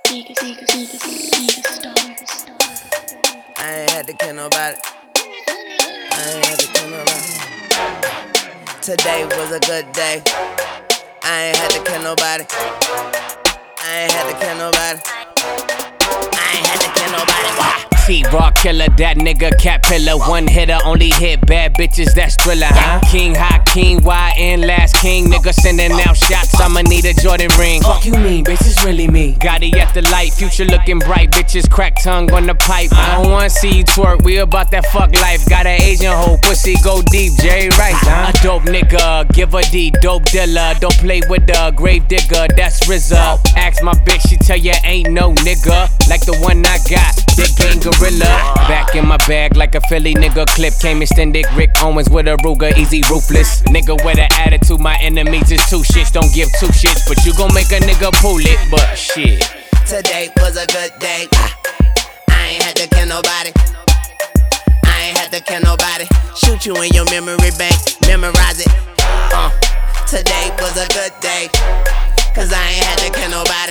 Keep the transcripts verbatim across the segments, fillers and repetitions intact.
I ain't had to kill nobody. I ain't had to kill nobody. Today was a good day. I ain't had to kill nobody. I ain't had to kill nobody. I ain't had to kill nobody. Why? T-Raw killer, that nigga cat pillar. One hitter, only hit bad bitches, that's Thriller, huh? King, hot king, Y N, last king. Nigga sending out shots, I'ma need a Jordan ring. Fuck you mean, bitch, it's really me. Gotti at the light, future looking bright. Bitches crack tongue on the pipe. I don't wanna see you twerk, we about that fuck life. Got an Asian hoe, pussy go deep, Jerry Rice, huh? A dope nigga, give a D, dope dealer. Don't play with the grave digger, that's R Z A. Ask my bitch, she tell ya ain't no nigga like the one I got, the gang gorilla. Back in my bag like a Philly nigga clip. Came extended, Rick Owens with a Ruger, easy ruthless. Nigga with an attitude, my enemies is two shits. Don't give two shits, but you gon' make a nigga pull it, but shit. Today was a good day. I ain't had to kill nobody. I ain't had to kill nobody. Shoot you in your memory bank, memorize it. Uh, today was a good day, cause I ain't had to kill nobody.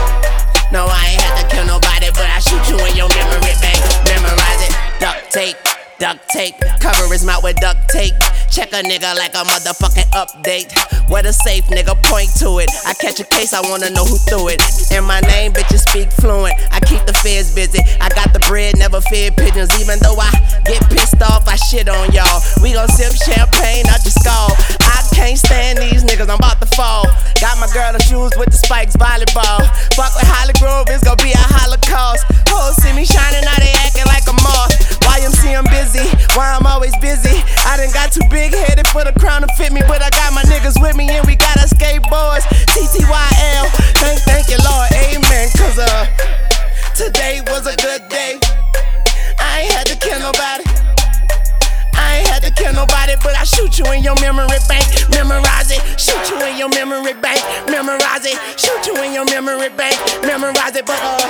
No, I ain't had to kill nobody, but I shoot you in your memory bank, memorize it. Duct tape, duct tape, cover his mouth with duct tape. Check a nigga like a motherfucking update. What a safe nigga, point to it. I catch a case, I wanna know who threw it. And my name, bitches speak fluent. I keep the feds busy. I got the bread, never fed pigeons. Even though I get pissed off, I shit on y'all. We gon' sip champagne out your skull. I can't stand these niggas, I'm about to fall. Got my girl in shoes with the spikes, volleyball. Fuck with Holly Grove, it's gon' be a holocaust. Hoes see me shining, now they acting like a moth. Y M C, I'm busy, why I'm always busy. I done got too big headed for the crown to fit me, but I got my niggas with me and we got our skateboards. T T Y L, thank, thank you Lord, amen. Cause uh, today was a good day. I ain't had to kill nobody. I ain't had to kill nobody, but I shoot you in your memory bank, memorize it. Shoot you in your memory bank, memorize it. Shoot you in your memory bank, memorize it. But uh,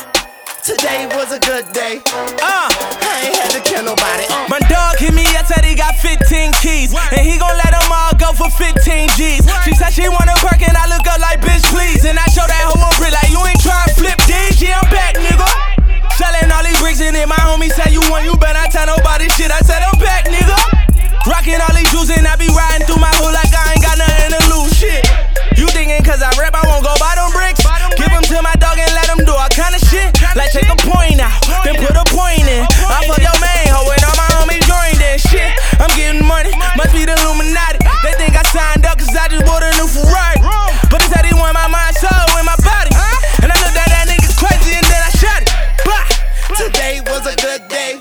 today was a good day. Uh, I ain't had to kill nobody. Uh. My dog hit me up, said he got fifteen keys, and he gon' let them all go for fifteen G's. She said she want a perk, and I look up like bitch please, and I show that hoe a brick like you ain't tryna flip these. Yeah, I'm back, nigga. Selling all these bricks and then my homie say you want, you better tell nobody shit. I said I'm back, nigga. Rockin' all these jewels and I be riding through my hood like I ain't got nothing to lose. Shit, you thinking cause I rap I won't go buy them bricks? Give them to my dog and let them do all kind of shit. Like take a point out, then put a point in. I fuck your main hoe and all my homies joined in. Shit, I'm getting money, must be the Illuminati. They think I signed up cause I just bought a new Ferrari, but he said he want my mind, soul, and my body. And I looked at that nigga crazy and then I shot it. Blah. Today was a good day.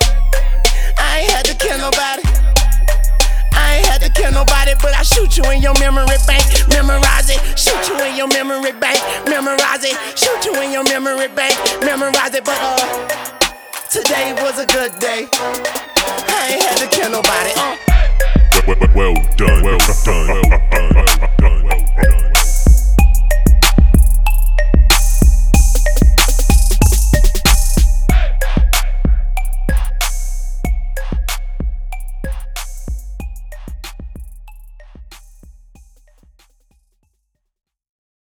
I ain't had to kill nobody. I ain't had to kill nobody, but I shoot you in your memory bank, memorize it. Shoot you in your memory bank, memorize it. Shoot you in your memory bank, memorize it. But uh, today was a good day. I ain't had to kill nobody. Uh. Well, well, well done, well done, well done.